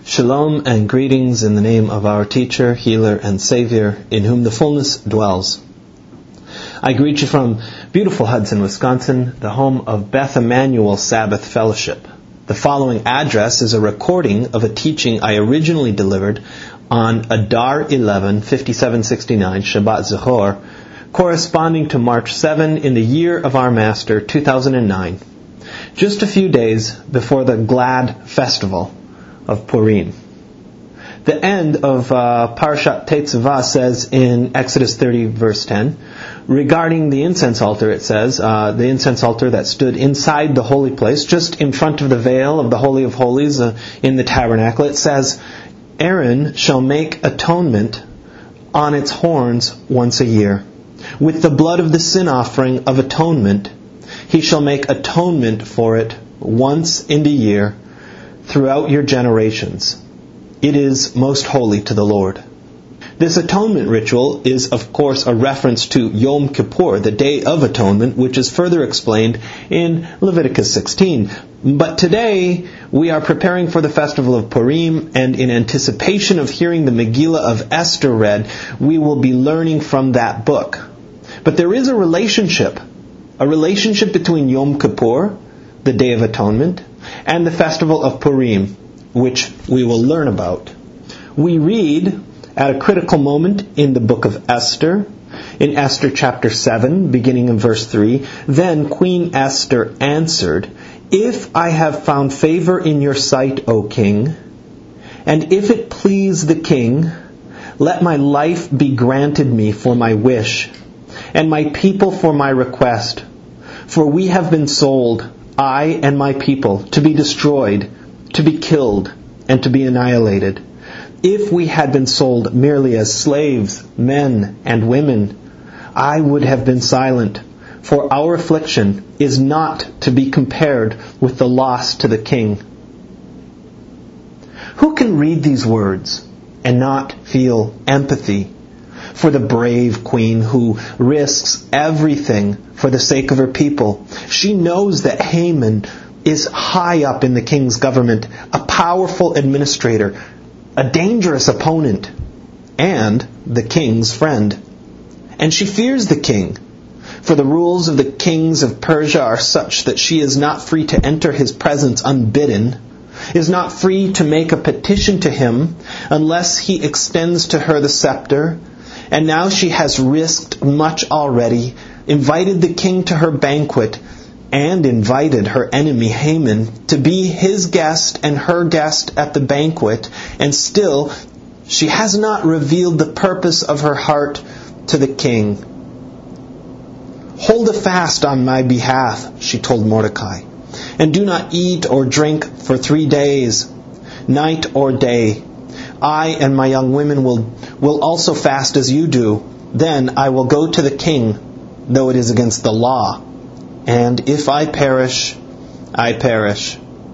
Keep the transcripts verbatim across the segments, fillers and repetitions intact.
Shalom and greetings in the name of our teacher, healer, and savior, in whom the fullness dwells. I greet you from beautiful Hudson, Wisconsin, the home of Beth Emmanuel Sabbath Fellowship. The following address is a recording of a teaching I originally delivered on Adar eleven, fifty-seven sixty-nine, Shabbat Zachor, corresponding to March seventh in the year of our Master, two thousand nine, just a few days before the Glad Festival of Purim. The end of uh, Parashat Tetzaveh says in Exodus thirty, verse ten, regarding the incense altar, it says, uh, the incense altar that stood inside the holy place, just in front of the veil of the Holy of Holies uh, in the tabernacle, it says, Aaron shall make atonement on its horns once a year. With the blood of the sin offering of atonement, he shall make atonement for it once in the year throughout your generations. It is most holy to the Lord. This atonement ritual is, of course, a reference to Yom Kippur, the Day of Atonement, which is further explained in Leviticus sixteen. But today, we are preparing for the festival of Purim, and in anticipation of hearing the Megillah of Esther read, we will be learning from that book. But there is a relationship, a relationship between Yom Kippur, the Day of Atonement, and the festival of Purim, which we will learn about. We read at a critical moment in the book of Esther, in Esther chapter seven, beginning in verse three, Then Queen Esther answered, If I have found favor in your sight, O king, and if it please the king, let my life be granted me for my wish, and my people for my request. For we have been sold, I and my people, to be destroyed, to be killed, and to be annihilated. If we had been sold merely as slaves, men and women, I would have been silent, for our affliction is not to be compared with the loss to the king. Who can read these words and not feel empathy for the brave queen who risks everything for the sake of her people? She knows that Haman is high up in the king's government, a powerful administrator, a dangerous opponent, and the king's friend. And she fears the king, for the rules of the kings of Persia are such that she is not free to enter his presence unbidden, is not free to make a petition to him unless he extends to her the scepter. And now she has risked much already, invited the king to her banquet, and invited her enemy Haman to be his guest and her guest at the banquet, and still she has not revealed the purpose of her heart to the king. Hold a fast on my behalf, she told Mordecai, and do not eat or drink for three days, night or day. I and my young women will, will also fast as you do. Then I will go to the king, though it is against the law. And if I perish, I perish.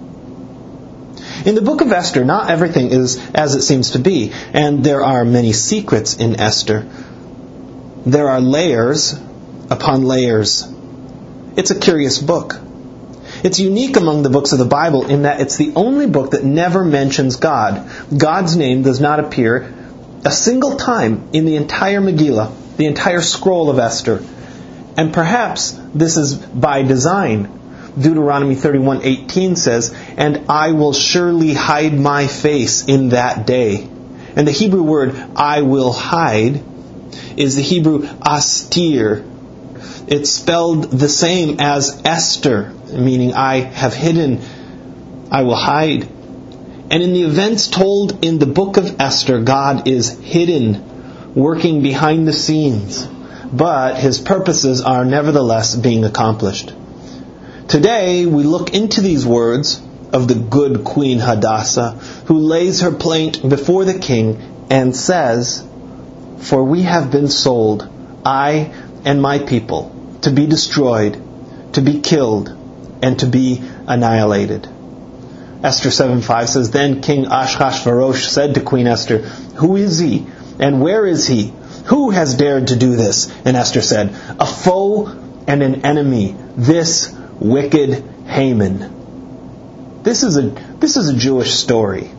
In the book of Esther, not everything is as it seems to be, and there are many secrets in Esther. There are layers upon layers. It's a curious book. It's unique among the books of the Bible in that it's the only book that never mentions God. God's name does not appear a single time in the entire Megillah, the entire scroll of Esther. And perhaps this is by design. Deuteronomy thirty-one eighteen says, And I will surely hide my face in that day. And the Hebrew word, I will hide, is the Hebrew astir. It's spelled the same as Esther, meaning I have hidden, I will hide. And in the events told in the book of Esther, God is hidden, working behind the scenes. But His purposes are nevertheless being accomplished. Today, we look into these words of the good Queen Hadassah, who lays her plaint before the king and says, For we have been sold, I and my people, to be destroyed, to be killed, and to be annihilated. Esther seven five says, Then King Ahasuerus said to Queen Esther, Who is he, and where is he? Who has dared to do this? And Esther said, A foe and an enemy, this wicked Haman. This is a this is a Jewish story.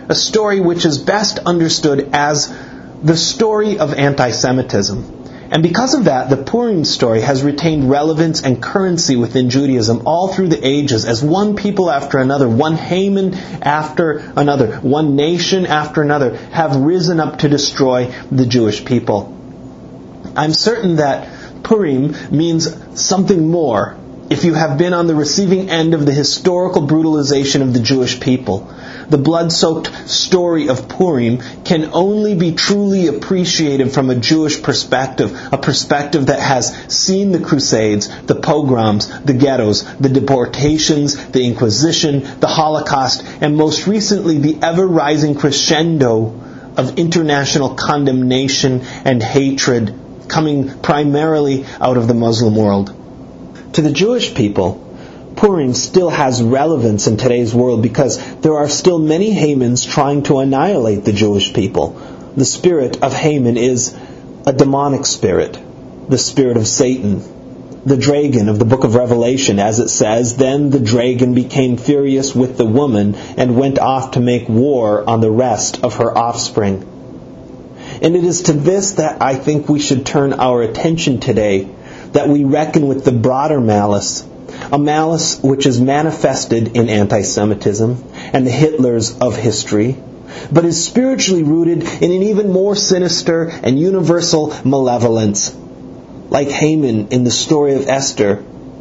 a story which is best understood as the story of anti-Semitism. And because of that, the Purim story has retained relevance and currency within Judaism all through the ages as one people after another, one Haman after another, one nation after another have risen up to destroy the Jewish people. I'm certain that Purim means something more if you have been on the receiving end of the historical brutalization of the Jewish people. The blood-soaked story of Purim can only be truly appreciated from a Jewish perspective, a perspective that has seen the Crusades, the pogroms, the ghettos, the deportations, the Inquisition, the Holocaust, and most recently the ever-rising crescendo of international condemnation and hatred coming primarily out of the Muslim world. To the Jewish people, Purim still has relevance in today's world because there are still many Hamans trying to annihilate the Jewish people. The spirit of Haman is a demonic spirit, the spirit of Satan, the dragon of the book of Revelation, as it says, "Then the dragon became furious with the woman and went off to make war on the rest of her offspring." And it is to this that I think we should turn our attention today, that we reckon with the broader malice, a malice which is manifested in anti-Semitism and the Hitlers of history, but is spiritually rooted in an even more sinister and universal malevolence, like Haman in the story of Esther.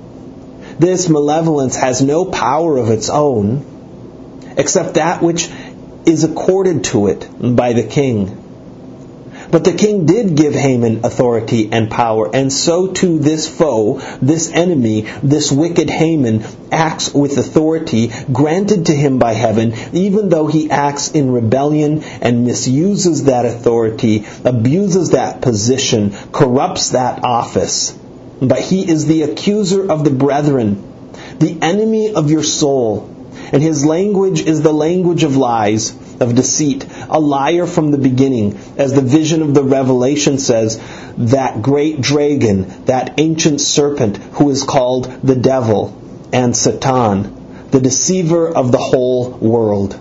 This malevolence has no power of its own, except that which is accorded to it by the king. But the king did give Haman authority and power, and so too this foe, this enemy, this wicked Haman acts with authority granted to him by heaven, even though he acts in rebellion and misuses that authority, abuses that position, corrupts that office. But he is the accuser of the brethren, the enemy of your soul, and his language is the language of lies, of deceit, a liar from the beginning. As the vision of the Revelation says, that great dragon, that ancient serpent who is called the devil and Satan, the deceiver of the whole world.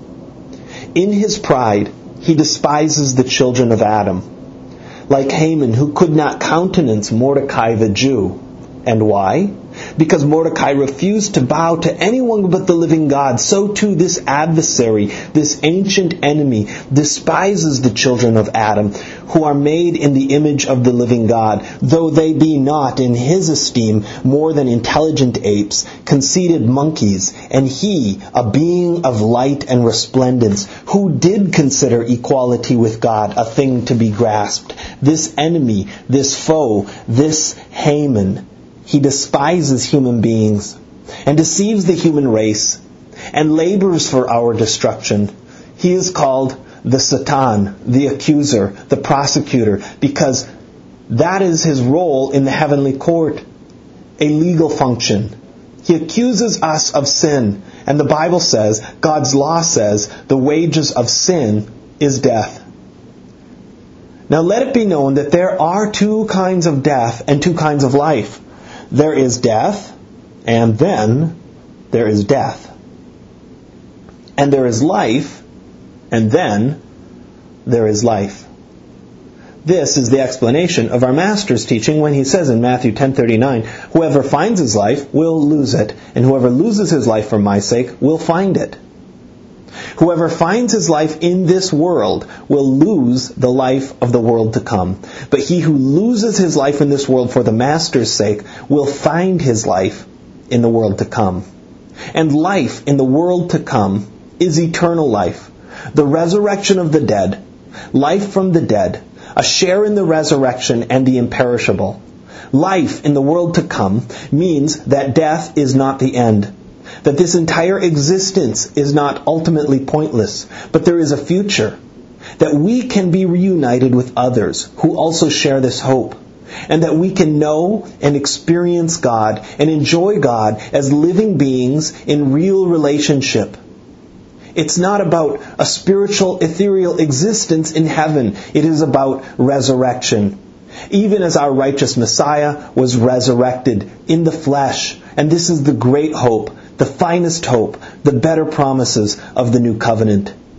In his pride, he despises the children of Adam, like Haman, who could not countenance Mordecai the Jew. And why? Because Mordecai refused to bow to anyone but the living God. So too this adversary, this ancient enemy, despises the children of Adam, who are made in the image of the living God, though they be not, in his esteem, more than intelligent apes, conceited monkeys, and he, a being of light and resplendence, who did consider equality with God a thing to be grasped. This enemy, this foe, this Haman, he despises human beings and deceives the human race and labors for our destruction. He is called the Satan, the accuser, the prosecutor, because that is his role in the heavenly court, a legal function. He accuses us of sin, and the Bible says, God's law says, the wages of sin is death. Now let it be known that there are two kinds of death and two kinds of life. There is death, and then there is death. And there is life, and then there is life. This is the explanation of our Master's teaching when he says in Matthew ten thirty-nine, "Whoever finds his life will lose it, and whoever loses his life for my sake will find it." Whoever finds his life in this world will lose the life of the world to come. But he who loses his life in this world for the Master's sake will find his life in the world to come. And life in the world to come is eternal life, the resurrection of the dead, life from the dead, a share in the resurrection and the imperishable. Life in the world to come means that death is not the end, that this entire existence is not ultimately pointless, but there is a future, that we can be reunited with others who also share this hope, and that we can know and experience God and enjoy God as living beings in real relationship. It's not about a spiritual, ethereal existence in heaven. It is about resurrection. Even as our righteous Messiah was resurrected in the flesh. And this is the great hope, the finest hope, the better promises of the new covenant.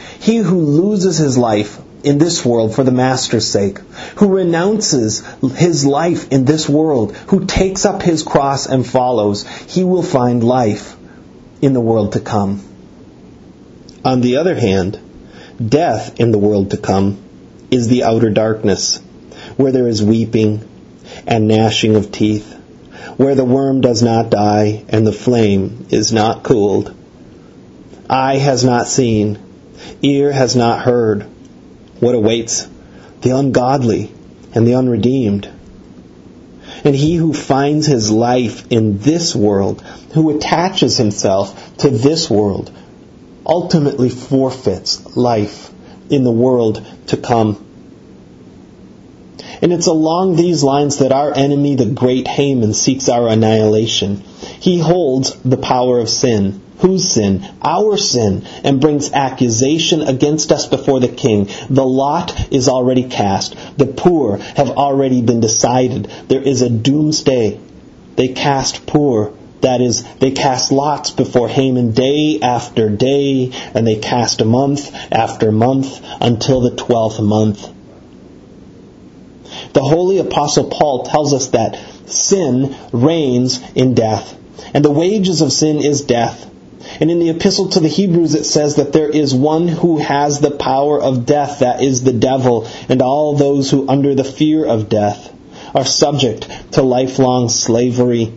He who loses his life in this world for the Master's sake, who renounces his life in this world, who takes up his cross and follows, he will find life in the world to come. On the other hand, death in the world to come is the outer darkness, where there is weeping and gnashing of teeth, where the worm does not die and the flame is not cooled. Eye has not seen, ear has not heard what awaits the ungodly and the unredeemed. And he who finds his life in this world, who attaches himself to this world, ultimately forfeits life in the world to come. And it's along these lines that our enemy, the great Haman, seeks our annihilation. He holds the power of sin. Whose sin? Our sin, and brings accusation against us before the king. The lot is already cast. The poor have already been decided. There is a doomsday. They cast poor. That is, they cast lots before Haman day after day, and they cast month after month until the twelfth month. The Holy Apostle Paul tells us that sin reigns in death, and the wages of sin is death. And in the Epistle to the Hebrews it says that there is one who has the power of death, that is the devil, and all those who under the fear of death are subject to lifelong slavery.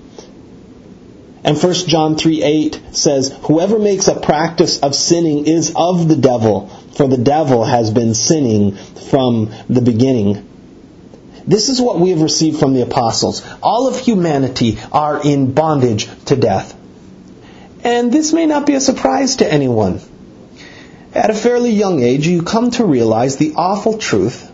And First John three eight says, whoever makes a practice of sinning is of the devil, for the devil has been sinning from the beginning. This is what we have received from the apostles. All of humanity are in bondage to death. And this may not be a surprise to anyone. At a fairly young age, you come to realize the awful truth,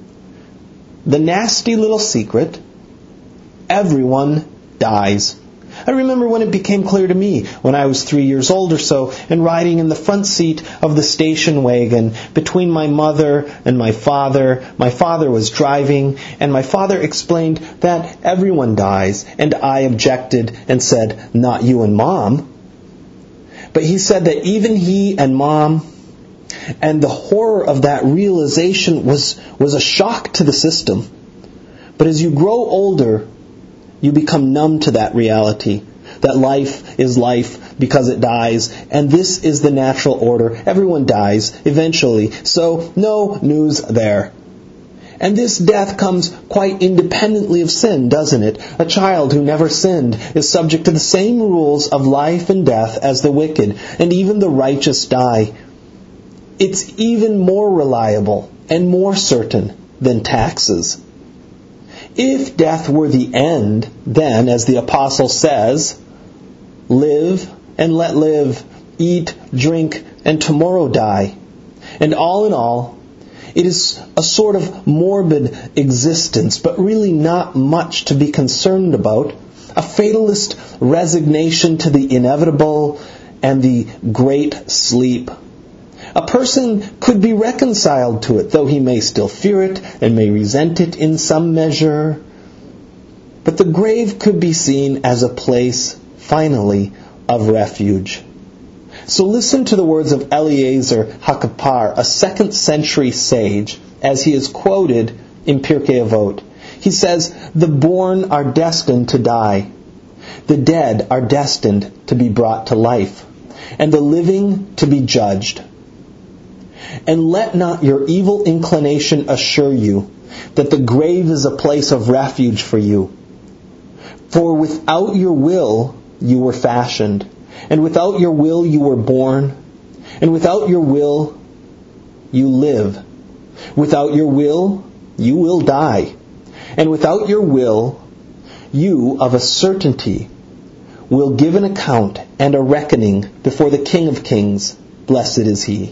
the nasty little secret: everyone dies. I remember when it became clear to me, when I was three years old or so, and riding in the front seat of the station wagon between my mother and my father. My father was driving, and my father explained that everyone dies, and I objected and said, not you and Mom. But he said that even he and Mom, and the horror of that realization was, was a shock to the system. But as you grow older, you become numb to that reality, that life is life because it dies, and this is the natural order. Everyone dies eventually, so no news there. And this death comes quite independently of sin, doesn't it? A child who never sinned is subject to the same rules of life and death as the wicked, and even the righteous die. It's even more reliable and more certain than taxes. If death were the end, then, as the apostle says, live and let live, eat, drink, and tomorrow die. And all in all, it is a sort of morbid existence, but really not much to be concerned about. A fatalist resignation to the inevitable and the great sleep. A person could be reconciled to it, though he may still fear it and may resent it in some measure. But the grave could be seen as a place, finally, of refuge. So listen to the words of Eliezer HaKappar, a second century sage, as he is quoted in Pirkei Avot. He says, the born are destined to die. The dead are destined to be brought to life, and the living to be judged. And let not your evil inclination assure you that the grave is a place of refuge for you. For without your will you were fashioned, and without your will you were born, and without your will you live. Without your will you will die, and without your will you of a certainty will give an account and a reckoning before the King of Kings. Blessed is He.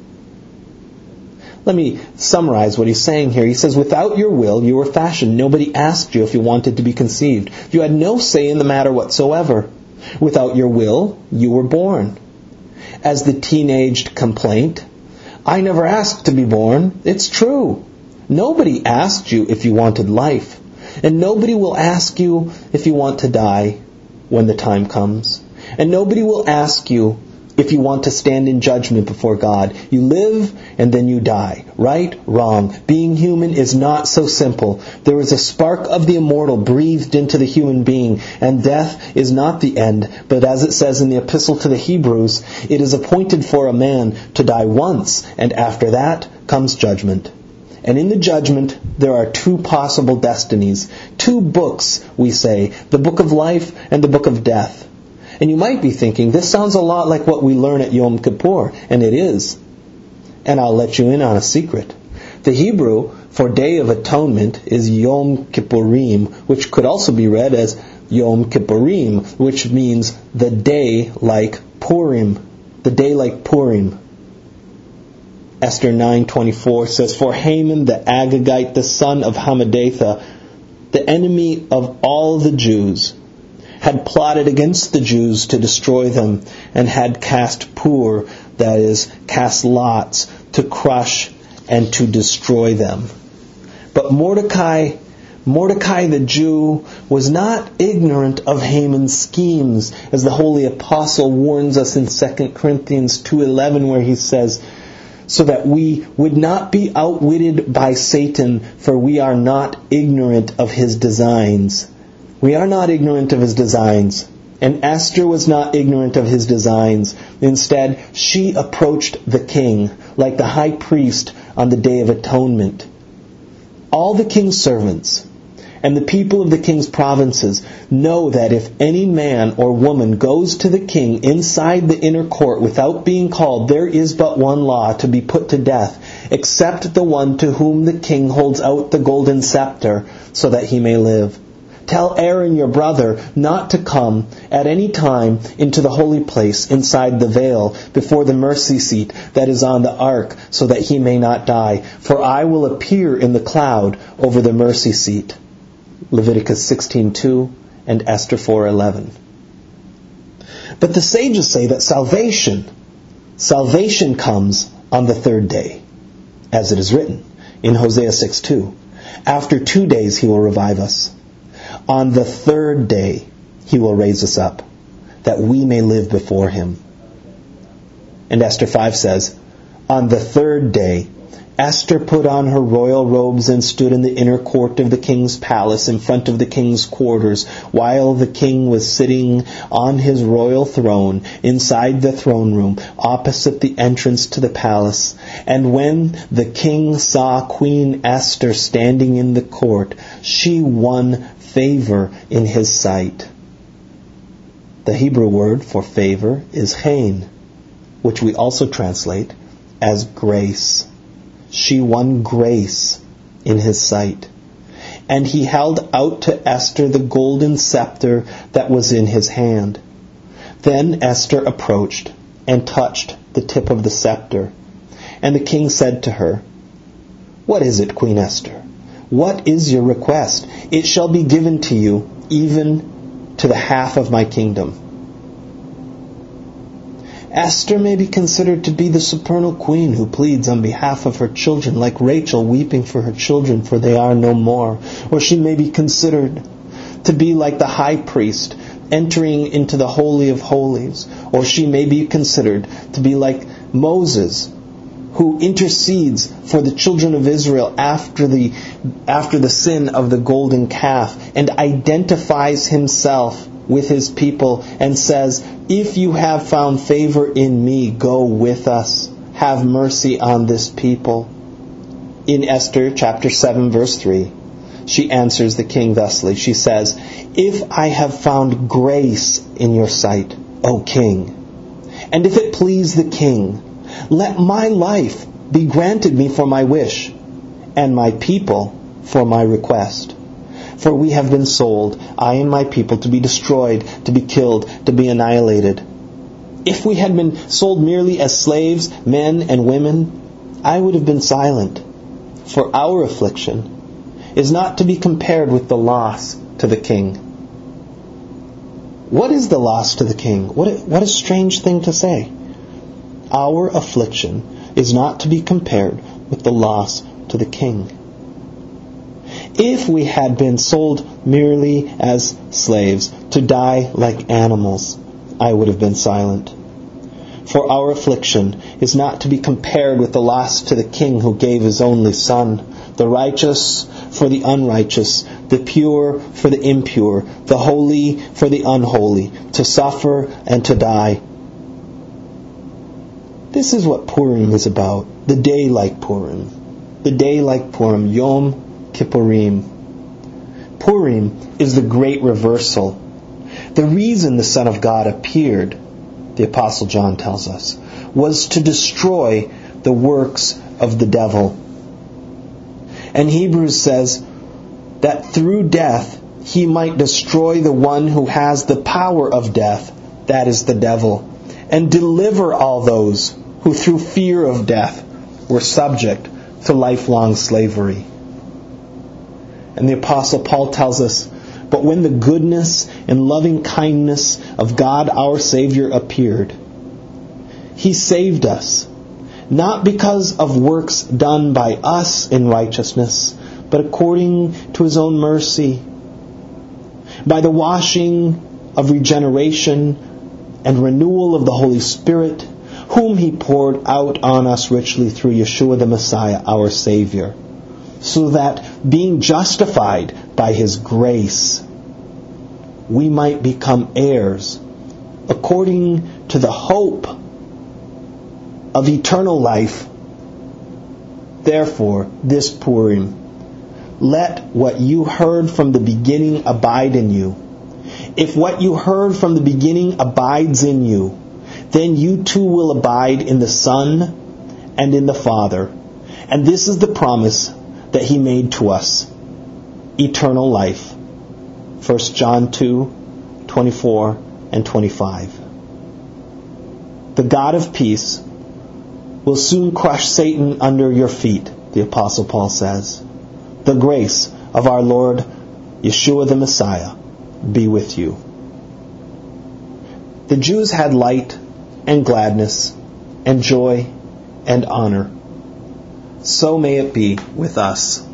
Let me summarize what he's saying here. He says, without your will, you were fashioned. Nobody asked you if you wanted to be conceived. You had no say in the matter whatsoever. Without your will, you were born. As the teenaged complaint, I never asked to be born. It's true. Nobody asked you if you wanted life. And nobody will ask you if you want to die when the time comes. And nobody will ask you if you want to stand in judgment before God. You live and then you die. Right? Wrong. Being human is not so simple. There is a spark of the immortal breathed into the human being, and death is not the end, but as it says in the Epistle to the Hebrews, it is appointed for a man to die once, and after that comes judgment. And in the judgment, there are two possible destinies. Two books, we say, the book of life and the book of death. And you might be thinking, this sounds a lot like what we learn at Yom Kippur, and it is. And I'll let you in on a secret. The Hebrew for Day of Atonement is Yom Kippurim, which could also be read as Yom Kippurim, which means the day like Purim. The day like Purim. Esther nine twenty-four says, For Haman the Agagite, the son of Hammedatha, the enemy of all the Jews, had plotted against the Jews to destroy them, and had cast pur, that is, cast lots, to crush and to destroy them. But Mordecai, Mordecai the Jew, was not ignorant of Haman's schemes, as the Holy Apostle warns us in Second Corinthians two eleven, where he says, so that we would not be outwitted by Satan, for we are not ignorant of his designs. We are not ignorant of his designs. And Esther was not ignorant of his designs. Instead, she approached the king, like the high priest on the Day of Atonement. All the king's servants and the people of the king's provinces know that if any man or woman goes to the king inside the inner court without being called, there is but one law, to be put to death, except the one to whom the king holds out the golden scepter, so that he may live. Tell Aaron your brother not to come at any time into the holy place inside the veil before the mercy seat that is on the ark, so that he may not die. For I will appear in the cloud over the mercy seat. Leviticus sixteen two and Esther four eleven. But the sages say that salvation, salvation comes on the third day, as it is written in Hosea six two. After two days he will revive us. On the third day he will raise us up, that we may live before him. And Esther five says, on the third day Esther put on her royal robes and stood in the inner court of the king's palace in front of the king's quarters, while the king was sitting on his royal throne inside the throne room, opposite the entrance to the palace. And when the king saw Queen Esther standing in the court, she won favor in his sight. The Hebrew word for favor is chen, which we also translate as grace. She won grace in his sight. And he held out to Esther the golden scepter that was in his hand. Then Esther approached and touched the tip of the scepter. And the king said to her, What is it, Queen Esther? What is your request? It shall be given to you, even to the half of my kingdom. Esther may be considered to be the supernal queen who pleads on behalf of her children, like Rachel weeping for her children, for they are no more. Or she may be considered to be like the high priest entering into the Holy of Holies. Or she may be considered to be like Moses, who intercedes for the children of Israel after the after the sin of the golden calf, and identifies himself with his people and says, if you have found favor in me, go with us. Have mercy on this people. In Esther chapter seven verse three, she answers the king thusly. She says, if I have found grace in your sight, O king, and if it please the king, let my life be granted me for my wish, and my people for my request. For we have been sold, I and my people, to be destroyed, to be killed, to be annihilated. If we had been sold merely as slaves, men and women, I would have been silent. For our affliction is not to be compared with the loss to the king. What is the loss to the king? What a, what a strange thing to say. Our affliction is not to be compared with the loss to the king. If we had been sold merely as slaves, to die like animals, I would have been silent. for our affliction is not to be compared with the loss to the King who gave his only Son, the righteous for the unrighteous, the pure for the impure, the holy for the unholy, to suffer and to die. This is what Purim is about, the day like Purim. The day like Purim, Yom Kippurim. Purim is the great reversal. The reason the Son of God appeared, the Apostle John tells us, was to destroy the works of the devil. And Hebrews says that through death he might destroy the one who has the power of death, that is the devil, and deliver all those who through fear of death were subject to lifelong slavery. And the Apostle Paul tells us, but when the goodness and loving kindness of God our Savior appeared, He saved us, not because of works done by us in righteousness, but according to His own mercy, by the washing of regeneration and renewal of the Holy Spirit, whom He poured out on us richly through Yeshua the Messiah, our Savior, so that, being justified by His grace, we might become heirs, according to the hope of eternal life. Therefore, this Purim, let what you heard from the beginning abide in you. If what you heard from the beginning abides in you, then you too will abide in the Son and in the Father. And this is the promise that He made to us, eternal life. First John two, twenty-four and twenty-five. The God of peace will soon crush Satan under your feet, the Apostle Paul says. The grace of our Lord Yeshua the Messiah be with you. The Jews had light and gladness and joy and honor. So may it be with us.